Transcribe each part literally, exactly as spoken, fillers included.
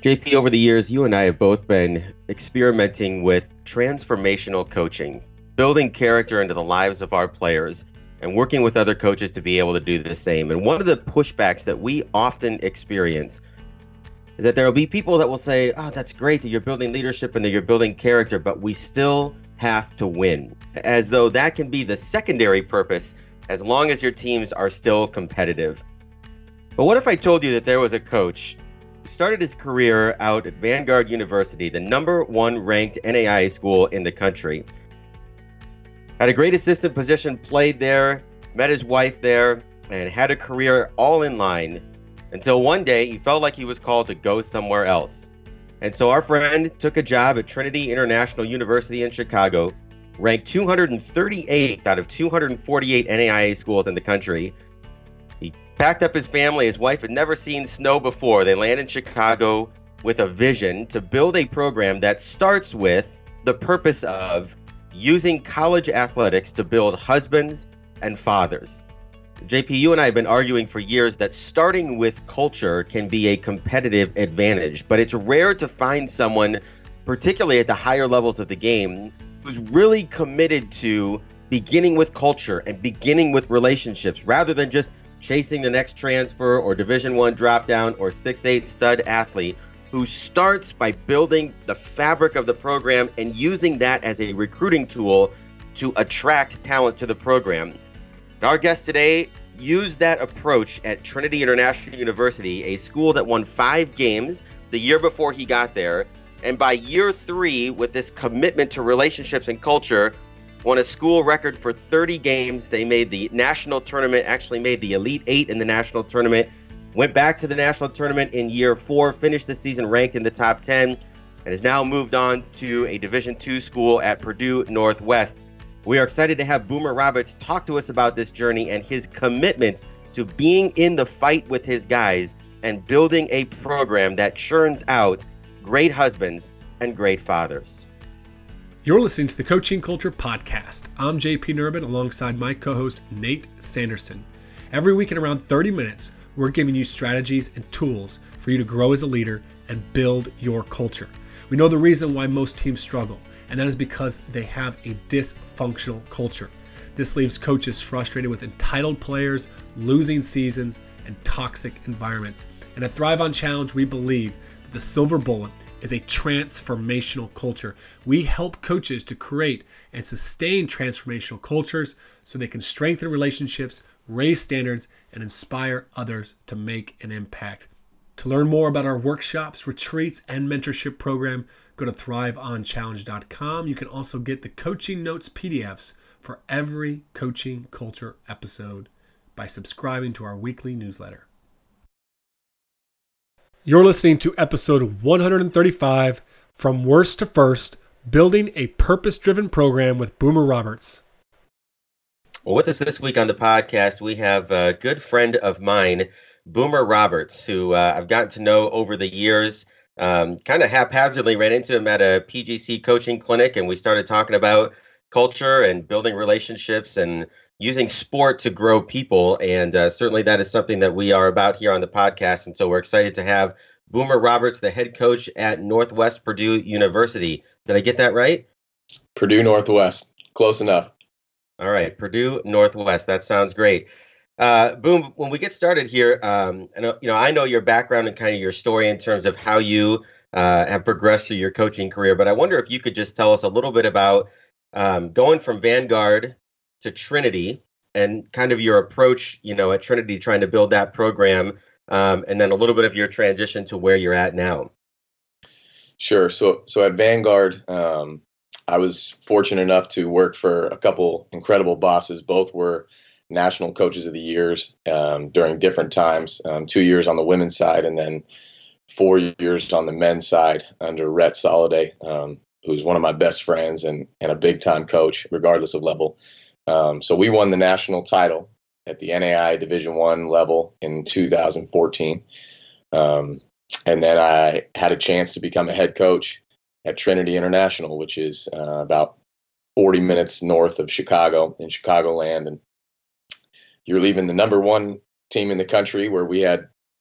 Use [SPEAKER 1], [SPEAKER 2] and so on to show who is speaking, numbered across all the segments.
[SPEAKER 1] J P, over the years, you and I have both been experimenting with transformational coaching, building character into the lives of our players, and working with other coaches to be able to do the same. And one of the pushbacks that we often experience is that there will be people that will say, oh, that's great that you're building leadership and that you're building character, but we still have to win, as though that can be the secondary purpose as long as your teams are still competitive. But what if I told you that there was a coach who started his career out at Vanguard University, the number one ranked N A I A school in the country, had a great assistant position, played there, met his wife there, and had a career all in line until one day he felt like he was called to go somewhere else. And so our friend took a job at Trinity International University in Chicago, ranked two hundred thirty-eighth out of two hundred forty-eight N A I A schools in the country. He packed up his family. His wife had never seen snow before. They land in Chicago with a vision to build a program that starts with the purpose of using college athletics to build husbands and fathers. J P, you and I have been arguing for years that starting with culture can be a competitive advantage, but it's rare to find someone, particularly at the higher levels of the game, who's really committed to beginning with culture and beginning with relationships rather than just chasing the next transfer or Division One drop down or six eight stud athlete, who starts by building the fabric of the program and using that as a recruiting tool to attract talent to the program. Our guest today used that approach at Trinity International University, a school that won five games the year before he got there. And by year three, with this commitment to relationships and culture, won a school record for thirty games. They made the national tournament, actually made the Elite Eight in the national tournament, went back to the national tournament in year four, finished the season ranked in the top ten, and has now moved on to a Division Two school at Purdue Northwest. We are excited to have Boomer Roberts talk to us about this journey and his commitment to being in the fight with his guys and building a program that churns out great husbands and great fathers.
[SPEAKER 2] You're listening to the Coaching Culture Podcast. I'm J P Nerbun alongside my co-host Nate Sanderson. Every week in around thirty minutes, we're giving you strategies and tools for you to grow as a leader and build your culture. We know the reason why most teams struggle, and that is because they have a dysfunctional culture. This leaves coaches frustrated with entitled players, losing seasons, and toxic environments. And at Thrive on Challenge, we believe that the silver bullet is a transformational culture. We help coaches to create and sustain transformational cultures so they can strengthen relationships, raise standards, and inspire others to make an impact. To learn more about our workshops, retreats, and mentorship program, go to thrive on challenge dot com. You can also get the coaching notes P D Fs for every Coaching Culture episode by subscribing to our weekly newsletter. You're listening to episode one hundred thirty-five, From Worst to First, Building a Purpose-Driven Program with Boomer Roberts.
[SPEAKER 1] Well, with us this week on the podcast, we have a good friend of mine, Boomer Roberts, who uh, I've gotten to know over the years. Um, kind of haphazardly ran into him at a P G C coaching clinic, and we started talking about culture and building relationships and using sport to grow people. And uh, certainly that is something that we are about here on the podcast. And so we're excited to have Boomer Roberts, the head coach at Northwest Purdue University. Did I get that right?
[SPEAKER 3] Purdue Northwest. Close enough.
[SPEAKER 1] All right. Purdue Northwest. That sounds great. Uh, Boom, when we get started here, um, I know, you know, I know your background and kind of your story in terms of how you uh, have progressed through your coaching career, but I wonder if you could just tell us a little bit about um, going from Vanguard to Trinity and kind of your approach, you know, at Trinity trying to build that program, um, and then a little bit of your transition to where you're at now.
[SPEAKER 3] Sure. So, so at Vanguard, um, I was fortunate enough to work for a couple incredible bosses. Both were National Coaches of the Years um, during different times, um, two years on the women's side and then four years on the men's side under Rhett Soliday, um, who's one of my best friends and, and a big-time coach, regardless of level. Um, so we won the national title at the N A I A Division One level in two thousand fourteen. Um, and then I had a chance to become a head coach at Trinity International, which is uh, about forty minutes north of Chicago in Chicagoland. And you're leaving the number one team in the country where we had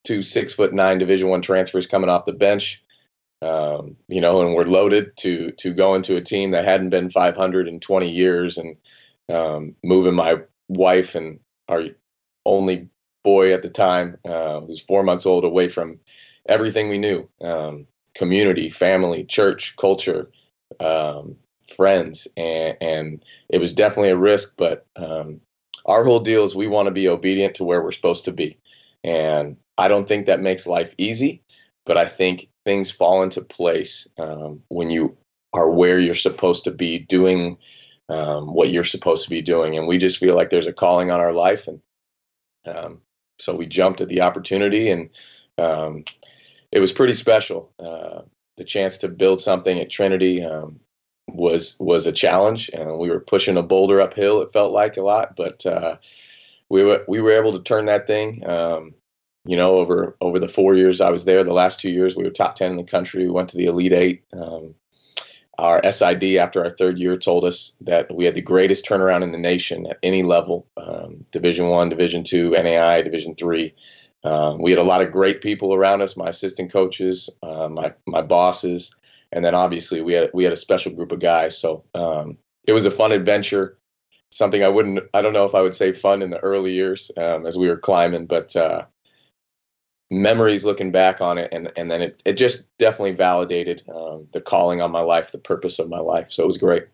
[SPEAKER 3] two six foot nine Division One transfers coming off the bench, um, you know, and we're loaded to to go into a team that hadn't been five hundred in twenty years, and um, moving my wife and our only boy at the time, uh, who's four months old, away from everything we knew, um, community, family, church, culture, um, friends. And, and it was definitely a risk, but um, our whole deal is we want to be obedient to where we're supposed to be. And I don't think that makes life easy, but I think things fall into place um, when you are where you're supposed to be doing um, what you're supposed to be doing. And we just feel like there's a calling on our life. And um, so we jumped at the opportunity, and um, it was pretty special. Uh, the chance to build something at Trinity um, was was a challenge, and we were pushing a boulder uphill. It felt like a lot, but uh, we were we were able to turn that thing. Um, you know, over over the four years I was there, the last two years we were top ten in the country. We went to the Elite Eight. Um, our S I D after our third year told us that we had the greatest turnaround in the nation at any level: um, Division One, Division Two, N A I A, Division Three. Um, we had a lot of great people around us, my assistant coaches, uh, my my bosses, and then obviously we had we had a special group of guys. So um, it was a fun adventure, something I wouldn't, I don't know if I would say fun in the early years um, as we were climbing, but uh, memories looking back on it, and and then it it just definitely validated um, the calling on my life, the purpose of my life. So it was great.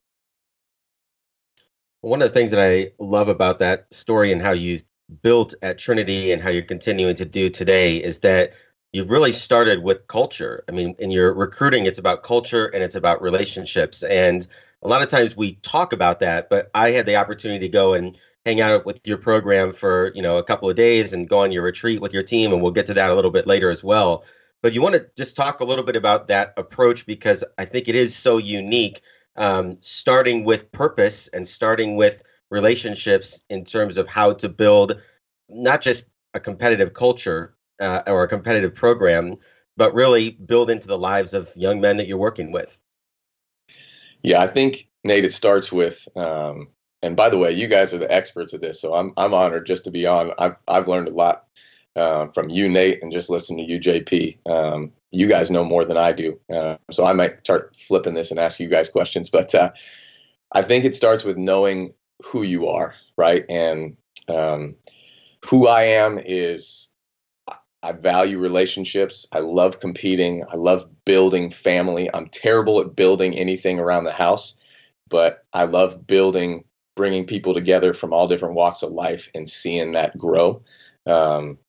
[SPEAKER 1] One of the things that I love about that story and how you built at Trinity and how you're continuing to do today is that you've really started with culture. I mean, in your recruiting, it's about culture and it's about relationships. And a lot of times we talk about that, but I had the opportunity to go and hang out with your program for, you know, a couple of days and go on your retreat with your team. And we'll get to that a little bit later as well. But you want to just talk a little bit about that approach, because I think it is so unique, um, starting with purpose and starting with relationships in terms of how to build not just a competitive culture uh, or a competitive program, but really build into the lives of young men that you're working with.
[SPEAKER 3] Yeah, I think, Nate, it starts with, um, and by the way, you guys are the experts of this, so I'm I'm honored just to be on. I've I've learned a lot uh, from you, Nate, and just listening to you, J P. Um, you guys know more than I do, uh, so I might start flipping this and ask you guys questions. But uh, I think it starts with knowing who you are, right? And um, who I am is I value relationships. I love competing. I love building family. I'm terrible at building anything around the house, but I love building, bringing people together from all different walks of life and seeing that grow. Um,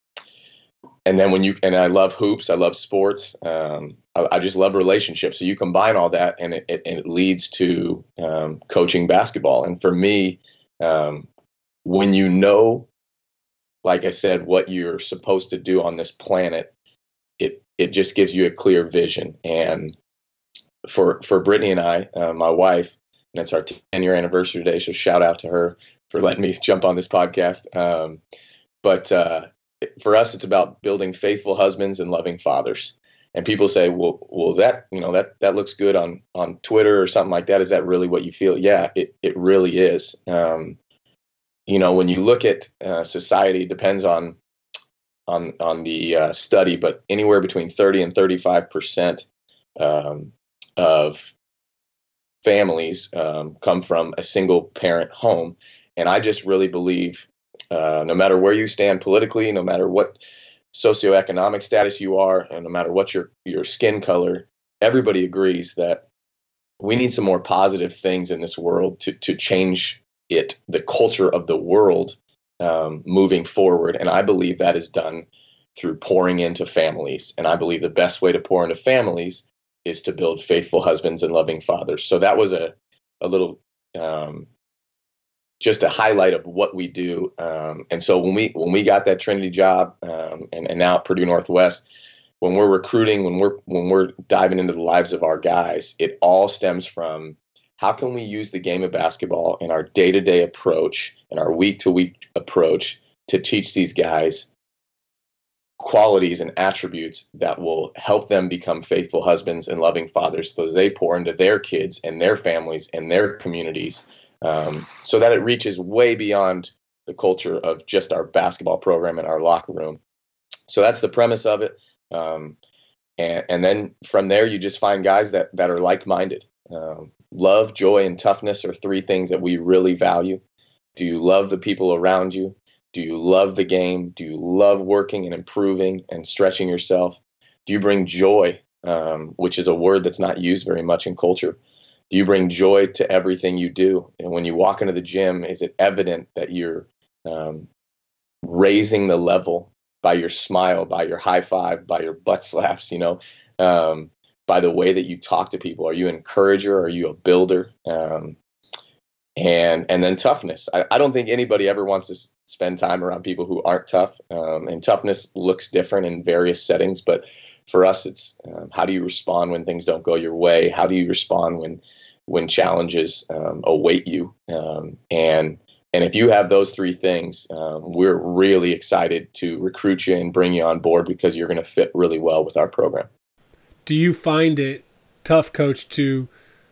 [SPEAKER 3] and then when you, and I love hoops, I love sports. Um, I, I just love relationships. So you combine all that, and it, it, and it leads to um, coaching basketball. And for me, um, when you know, like I said, what you're supposed to do on this planet, it it just gives you a clear vision. And for for Brittany and I, uh, my wife, and it's our ten year anniversary today, so shout out to her for letting me jump on this podcast. Um, but uh, for us, it's about building faithful husbands and loving fathers. And people say, well, well, that, you know, that, that looks good on, on Twitter or something like that. Is that really what you feel? Yeah, it, it really is. Um, you know, when you look at uh, society, it depends on, on, on the uh, study, but anywhere between thirty and thirty-five percent um, of families um, come from a single parent home. And I just really believe, uh, no matter where you stand politically, no matter what socioeconomic status you are, and no matter what your, your skin color, everybody agrees that we need some more positive things in this world to, to change it, the culture of the world um, moving forward. And I believe that is done through pouring into families. And I believe the best way to pour into families is to build faithful husbands and loving fathers. So that was a, a little, um, just a highlight of what we do. Um, and so when we, when we got that Trinity job um, and, and now at Purdue Northwest, when we're recruiting, when we're, when we're diving into the lives of our guys, it all stems from how can we use the game of basketball in our day-to-day approach and our week-to-week approach to teach these guys qualities and attributes that will help them become faithful husbands and loving fathers, so they pour into their kids and their families and their communities, um, so that it reaches way beyond the culture of just our basketball program and our locker room. so that's the premise of it. Um, and, and then from there, you just find guys that, that are like-minded. Um, love, joy, and toughness are three things that we really value. Do you love the people around you? Do you love the game? Do you love working and improving and stretching yourself? Do you bring joy, um, which is a word that's not used very much in culture? Do you bring joy to everything you do? And when you walk into the gym, is it evident that you're um, raising the level by your smile, by your high five, by your butt slaps, you know, um, by the way that you talk to people? Are you an encourager? Are you a builder? Um, and and then toughness. I, I don't think anybody ever wants to s- spend time around people who aren't tough. Um, and toughness looks different in various settings. But for us, it's um, how do you respond when things don't go your way? How do you respond when when challenges um, await you? Um, and and if you have those three things, um, we're really excited to recruit you and bring you on board because you're going to fit really well with our program.
[SPEAKER 2] Do you find it tough, Coach, to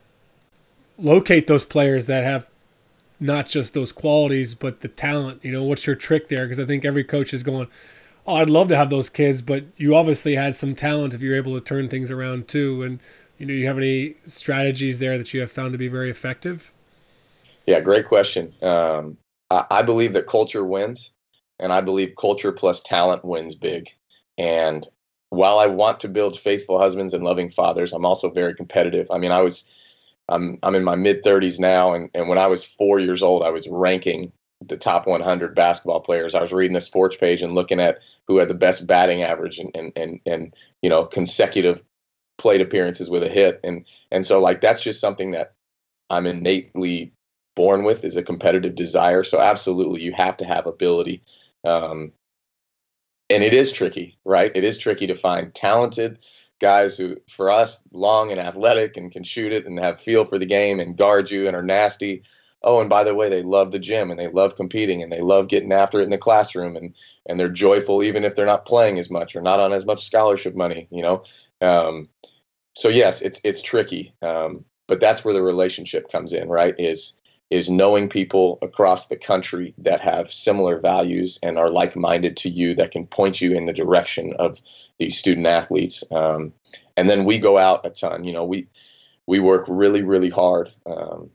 [SPEAKER 2] locate those players that have not just those qualities, but the talent? You know, what's your trick there? Because I think every coach is going, oh, I'd love to have those kids, but you obviously had some talent if you're able to turn things around too. And, you know, you have any strategies there that you have found to be very effective?
[SPEAKER 3] Yeah, great question. Um, I, I believe that culture wins, and I believe culture plus talent wins big. And while I want to build faithful husbands and loving fathers, I'm also very competitive. I mean, I was, I'm, I'm in my mid thirties now, and, and when I was four years old, I was ranking the top one hundred basketball players. I was reading the sports page and looking at who had the best batting average and and and, and you know, consecutive plate appearances with a hit, and and so like that's just something that I'm innately born with, is a competitive desire. So absolutely, you have to have ability. Um, and it is tricky, right? It is tricky to find talented guys who, for us, long and athletic and can shoot it and have feel for the game and guard you and are nasty. Oh, and by the way, they love the gym and they love competing and they love getting after it in the classroom, and and they're joyful even if they're not playing as much or not on as much scholarship money, you know. Um, so yes, it's it's tricky, um, but that's where the relationship comes in, right? Is is knowing people across the country that have similar values and are like-minded to you, that can point you in the direction of these student athletes. Um, and then we go out a ton. You know, we we work really, really hard. Um,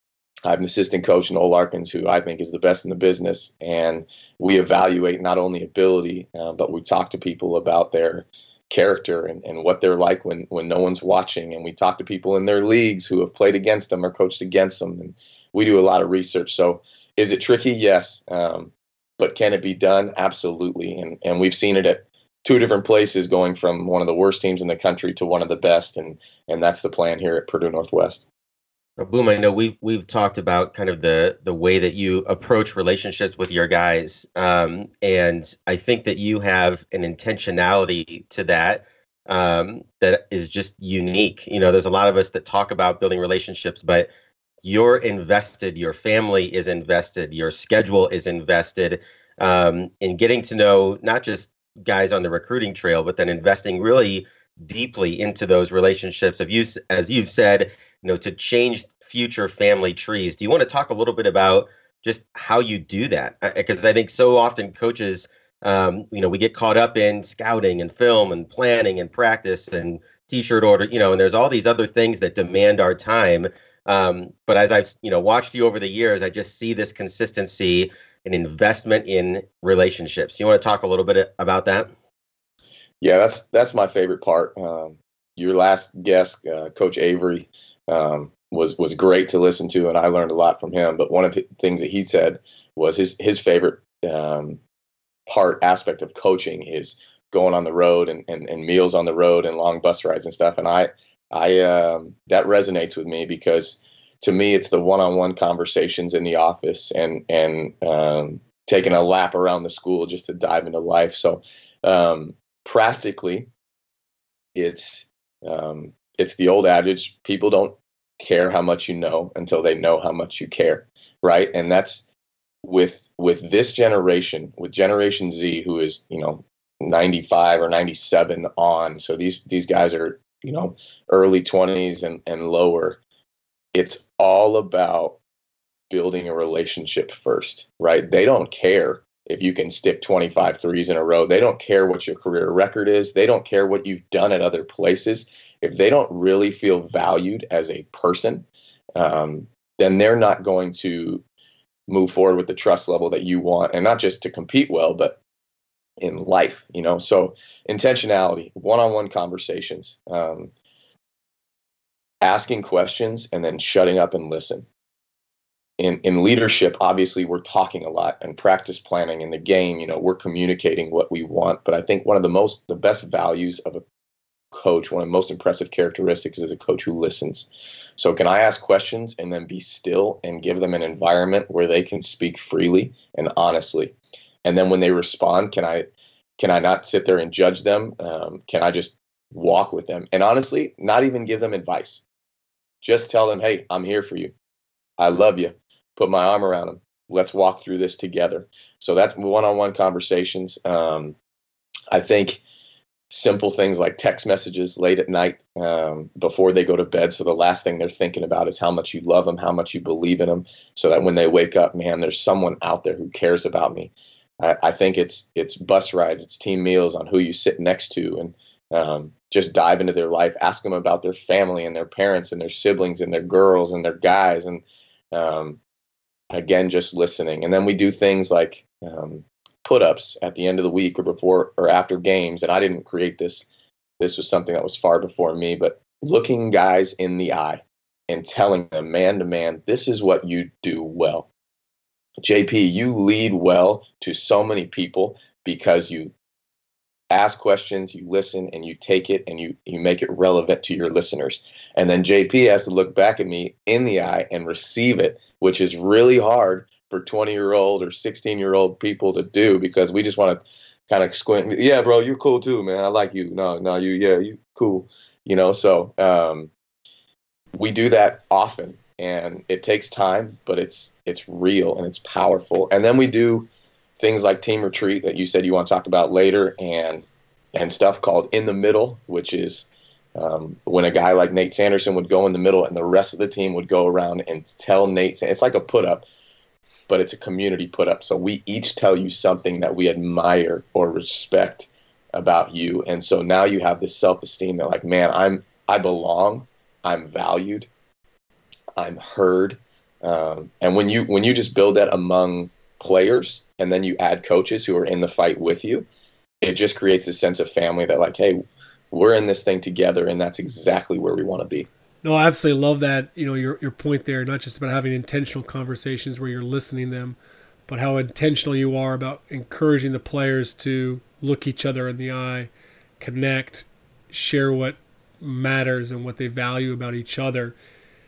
[SPEAKER 3] I have an assistant coach, Noel Larkins, who I think is the best in the business. And we evaluate not only ability, uh, but we talk to people about their character and, and what they're like when, when no one's watching. And we talk to people in their leagues who have played against them or coached against them. And we do a lot of research. So is it tricky? Yes. Um, but can it be done? Absolutely. And, and we've seen it at two different places, going from one of the worst teams in the country to one of the best. And, and that's the plan here at Purdue Northwest.
[SPEAKER 1] Boom, I know we've, we've talked about kind of the, the way that you approach relationships with your guys. Um, and I think that you have an intentionality to that um, that is just unique. You know, there's a lot of us that talk about building relationships, but you're invested, your family is invested, your schedule is invested um, in getting to know not just guys on the recruiting trail, but then investing really deeply into those relationships of you, as you've said, you know, to change future family trees. Do you want to talk a little bit about just how you do that? Because I think so often coaches, um, you know, we get caught up in scouting and film and planning and practice and t-shirt order, you know, and there's all these other things that demand our time. Um, but as I've, you know, watched you over the years, I just see this consistency and investment in relationships. You want to talk a little bit about that?
[SPEAKER 3] Yeah, that's that's my favorite part. Um, your last guest, uh, Coach Avery, um, was was great to listen to, and I learned a lot from him. But one of the things that he said was his his favorite um, part aspect of coaching is going on the road and, and, and meals on the road and long bus rides and stuff. And I I um, that resonates with me, because to me it's the one-on-one conversations in the office and and um, taking a lap around the school just to dive into life. So um, practically, it's um, it's the old adage: people don't care how much you know until they know how much you care, right? And that's with with this generation, with Generation Z, who is, you know, ninety-five or ninety-seven on. So these these guys are, you know, early twenties and, and lower. It's all about building a relationship first, right? They don't care if you can stick twenty-five threes in a row. They don't care what your career record is. They don't care what you've done at other places. If they don't really feel valued as a person, um, then they're not going to move forward with the trust level that you want, and not just to compete well, but in life, you know. So intentionality, one-on-one conversations, um, asking questions, and then shutting up and listen. In in leadership, obviously, we're talking a lot, and practice planning in the game, you know, we're communicating what we want. But I think one of the most, the best values of a coach, one of the most impressive characteristics is a coach who listens. So can I ask questions and then be still and give them an environment where they can speak freely and honestly? And then when they respond, can I can I not sit there and judge them? Um, can I just walk with them? And honestly, not even give them advice. Just tell them, hey, I'm here for you. I love you. Put my arm around them. Let's walk through this together. So that's one-on-one conversations. Um, I think simple things like text messages late at night um, before they go to bed. So the last thing they're thinking about is how much you love them, how much you believe in them, so that when they wake up, man, there's someone out there who cares about me. I, I think it's it's bus rides, it's team meals on who you sit next to, and um, just dive into their life, ask them about their family and their parents and their siblings and their girls and their guys. And um, again, just listening. And then we do things like um, put-ups at the end of the week or before or after games. And I didn't create this. This was something that was far before me, but looking guys in the eye and telling them man to man, this is what you do well. J P, you lead well to so many people because you ask questions, you listen, and you take it and you, you make it relevant to your listeners. And then J P has to look back at me in the eye and receive it, which is really hard for twenty-year-old or sixteen-year-old people to do, because we just want to kind of squint. Yeah, bro, you're cool too, man. I like you. No, no, you, yeah, you cool. You know, so um, we do that often, and it takes time, but it's it's real and it's powerful. And then we do things like team retreat that you said you want to talk about later, and and stuff called in the middle, which is um, when a guy like Nate Sanderson would go in the middle and the rest of the team would go around and tell Nate. It's like a put up, but it's a community put up. So we each tell you something that we admire or respect about you. And so now you have this self-esteem that like, man, I'm, I belong, I'm valued, I'm heard. Um, and when you, when you just build that among players, and then you add coaches who are in the fight with you, it just creates a sense of family that like, hey, we're in this thing together, and that's exactly where we want to be.
[SPEAKER 2] No, I absolutely love that, you know, your your point there, not just about having intentional conversations where you're listening to them, but how intentional you are about encouraging the players to look each other in the eye, connect, share what matters and what they value about each other.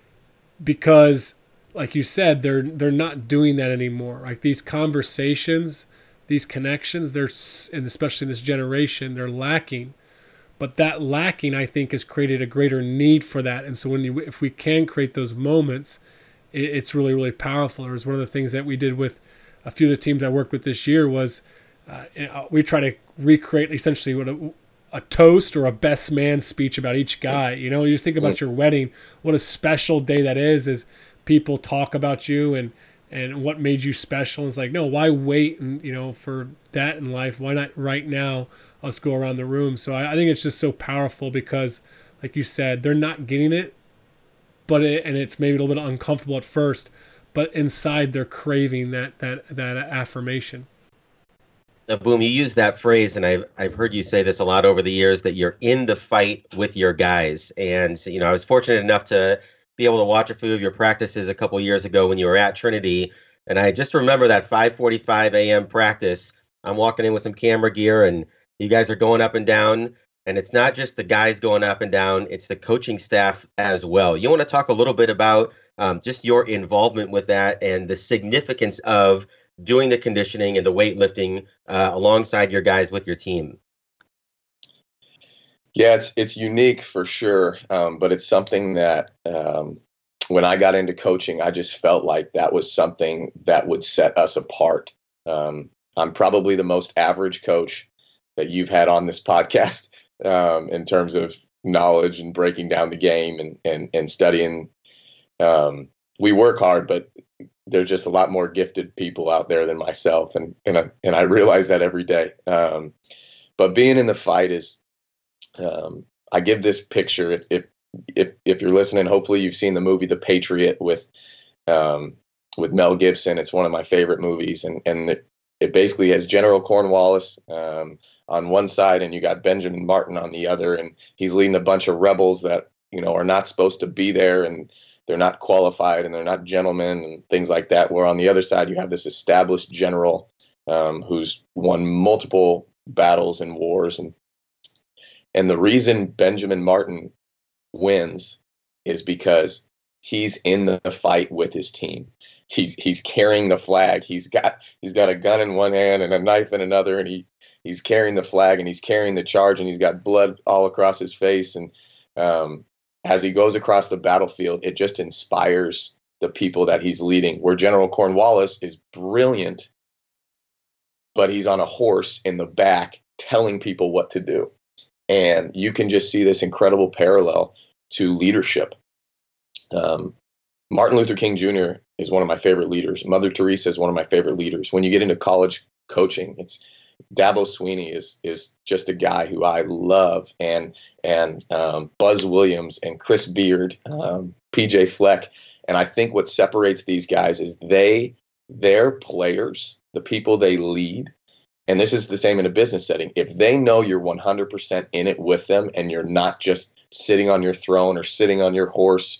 [SPEAKER 2] Because like you said, they're they're not doing that anymore. Like these conversations, these connections, they're, and especially in this generation, they're lacking. But that lacking, I think, has created a greater need for that. And so when you, if we can create those moments, it, it's really, really powerful. It was one of the things that we did with a few of the teams I worked with this year was uh, we try to recreate essentially what a, a toast or a best man speech about each guy. You know, you just think about your wedding, what a special day that is, is people talk about you and, and what made you special. And it's like, no, why wait and, you know, for that in life? Why not right now? Let's go around the room. So I, I think it's just so powerful because, like you said, they're not getting it, but it, and it's maybe a little bit uncomfortable at first, but inside they're craving that that that affirmation.
[SPEAKER 1] Now, Boom, you use that phrase, and I've I've heard you say this a lot over the years, that you're in the fight with your guys. And you know, I was fortunate enough to be able to watch a few of your practices a couple years ago when you were at Trinity, and I just remember that five forty-five a.m. practice. I'm walking in with some camera gear, and you guys are going up and down, and it's not just the guys going up and down, it's the coaching staff as well. You want to talk a little bit about um, just your involvement with that and the significance of doing the conditioning and the weightlifting uh, alongside your guys with your team?
[SPEAKER 3] Yeah, it's it's unique for sure, um, but it's something that um, when I got into coaching, I just felt like that was something that would set us apart. Um, I'm probably the most average coach that you've had on this podcast um, in terms of knowledge and breaking down the game and and, and studying. Um, we work hard, but there's just a lot more gifted people out there than myself, and and I, and I realize that every day. Um, but being in the fight is, um, I give this picture. If, if if if you're listening, hopefully you've seen the movie The Patriot with um, with Mel Gibson. It's one of my favorite movies, and and it, it basically has General Cornwallis um, on one side, and you got Benjamin Martin on the other, and he's leading a bunch of rebels that you know are not supposed to be there, and they're not qualified, and they're not gentlemen, and things like that. Where on the other side, you have this established general um, who's won multiple battles and wars, and and the reason Benjamin Martin wins is because he's in the fight with his team. He's he's carrying the flag. He's got he's got a gun in one hand and a knife in another, and he he's carrying the flag, and he's carrying the charge, and he's got blood all across his face. And um, as he goes across the battlefield, it just inspires the people that he's leading. Where General Cornwallis is brilliant, but he's on a horse in the back telling people what to do. And you can just see this incredible parallel to leadership. Um, Martin Luther King Junior is one of my favorite leaders. Mother Teresa is one of my favorite leaders. When you get into college coaching, it's Dabo Swinney is is just a guy who I love, and and um, Buzz Williams and Chris Beard, um, P J Fleck. And I think what separates these guys is they, their players, the people they lead, and this is the same in a business setting. If they know you're one hundred percent in it with them, and you're not just sitting on your throne or sitting on your horse,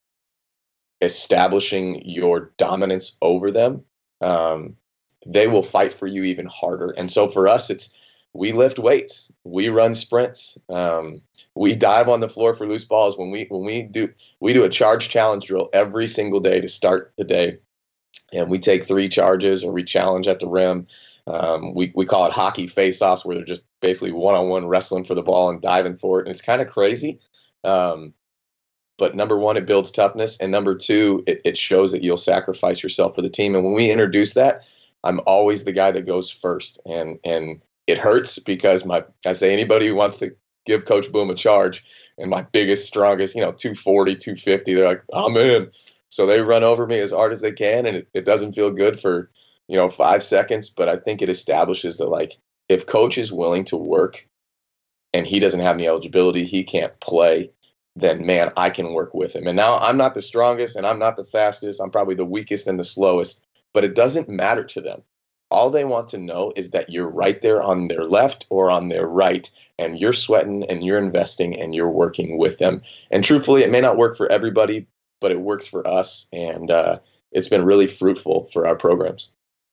[SPEAKER 3] establishing your dominance over them, um, they will fight for you even harder. And so for us, it's we lift weights, we run sprints, um, we dive on the floor for loose balls. When we when we do we do a charge challenge drill every single day to start the day, and we take three charges or we challenge at the rim. Um, we we call it hockey face-offs, where they're just basically one-on-one wrestling for the ball and diving for it, and it's kind of crazy. Um, But number one, it builds toughness. And number two, it, it shows that you'll sacrifice yourself for the team. And when we introduce that, I'm always the guy that goes first. And and it hurts because my I say anybody who wants to give Coach Boom a charge, and my biggest, strongest, you know, two forty, two fifty, they're like, I'm in. So they run over me as hard as they can. And it, it doesn't feel good for, you know, five seconds. But I think it establishes that, like, if Coach is willing to work and he doesn't have any eligibility, he can't play, then, man, I can work with him. And now I'm not the strongest and I'm not the fastest. I'm probably the weakest and the slowest, but it doesn't matter to them. All they want to know is that you're right there on their left or on their right, and you're sweating and you're investing and you're working with them. And truthfully, it may not work for everybody, but it works for us. And uh, it's been really fruitful for our programs.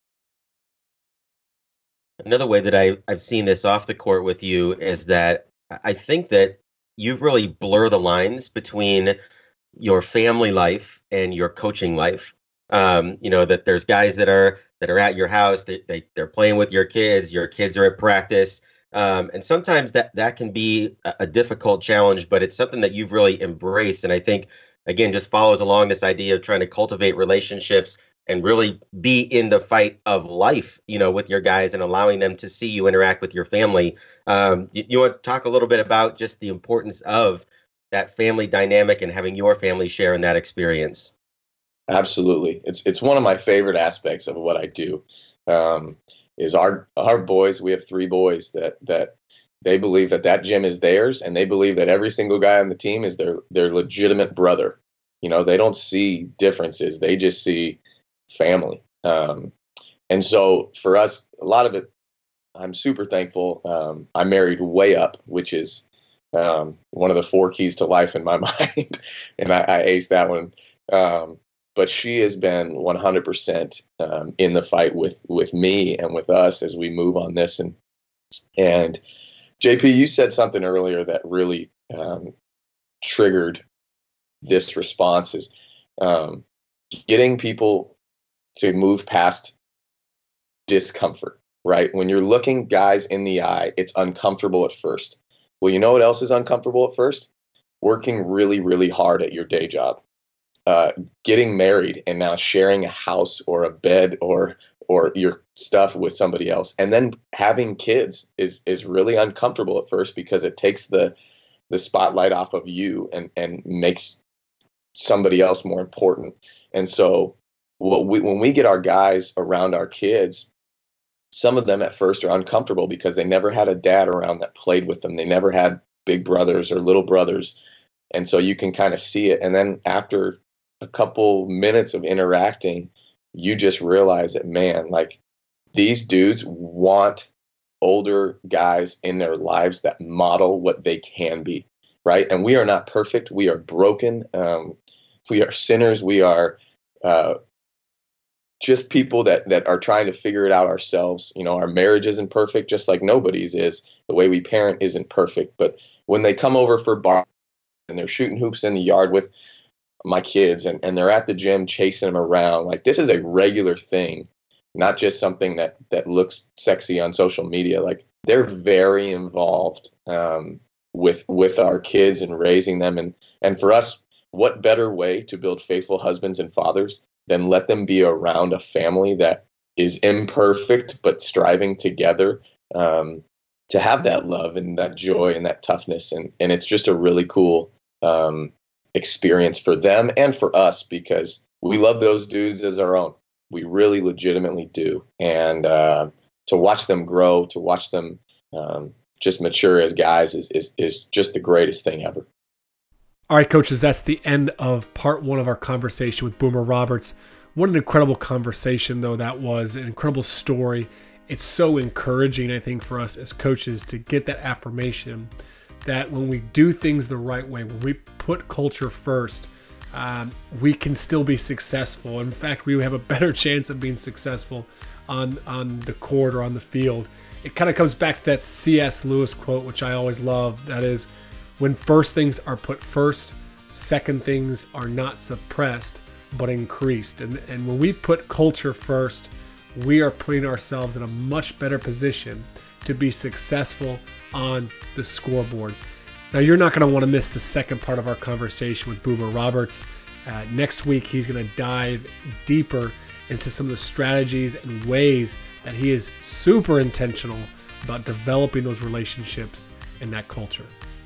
[SPEAKER 1] Another way that I, I've seen this off the court with you is that I think that you've really blurred the lines between your family life and your coaching life. Um, you know, that there's guys that are that are at your house, they, they, they're playing with your kids, your kids are at practice. Um, and sometimes that, that can be a, a difficult challenge, but it's something that you've really embraced. And I think, again, just follows along this idea of trying to cultivate relationships and really be in the fight of life, you know, with your guys and allowing them to see you interact with your family. Um, you, you want to talk a little bit about just the importance of that family dynamic and having your family share in that experience?
[SPEAKER 3] Absolutely. It's it's one of my favorite aspects of what I do. Um, is our our boys, we have three boys that that they believe that that gym is theirs, and they believe that every single guy on the team is their their legitimate brother. You know, they don't see differences. They just see family. Um, and so for us, a lot of it, I'm super thankful. Um, I married way up, which is um, one of the four keys to life in my mind. And I, I aced that one. Um, but she has been one hundred percent um, in the fight with, with me and with us as we move on this. And, and J P, you said something earlier that really um, triggered this response is um, getting people to move past discomfort, right? When you're looking guys in the eye, it's uncomfortable at first. Well, you know what else is uncomfortable at first? Working really, really hard at your day job, uh, getting married and now sharing a house or a bed or or your stuff with somebody else. And then having kids is is really uncomfortable at first because it takes the the spotlight off of you and, and makes somebody else more important. And so what we, when we get our guys around our kids, some of them at first are uncomfortable because they never had a dad around that played with them. They never had big brothers or little brothers. And so you can kind of see it. And then after a couple minutes of interacting, you just realize that, man, like these dudes want older guys in their lives that model what they can be, right? And we are not perfect. We are broken. Um, we are sinners. We are uh, just people that that are trying to figure it out ourselves. You know, our marriage isn't perfect, just like nobody's is. The way we parent isn't perfect. But when they come over for bar and they're shooting hoops in the yard with my kids, and, and they're at the gym chasing them around, like this is a regular thing, not just something that, that looks sexy on social media. Like they're very involved um, with with our kids and raising them. And, and for us, what better way to build faithful husbands and fathers than let them be around a family that is imperfect but striving together um, to have that love and that joy and that toughness. And, and it's just a really cool um, experience for them and for us, because we love those dudes as our own. We really legitimately do. And uh, to watch them grow, to watch them um, just mature as guys is, is is just the greatest thing ever.
[SPEAKER 2] All right, coaches, that's the end of part one of our conversation with Boomer Roberts. What an incredible conversation, though, that was. An incredible story. It's so encouraging, I think, for us as coaches to get that affirmation that when we do things the right way, when we put culture first, um, we can still be successful. In fact, we have a better chance of being successful on, on the court or on the field. It kind of comes back to that C S Lewis quote, which I always love. That is, when first things are put first, second things are not suppressed, but increased. And, and when we put culture first, we are putting ourselves in a much better position to be successful on the scoreboard. Now, you're not going to want to miss the second part of our conversation with Boomer Roberts. Uh, next week, he's going to dive deeper into some of the strategies and ways that he is super intentional about developing those relationships and that culture.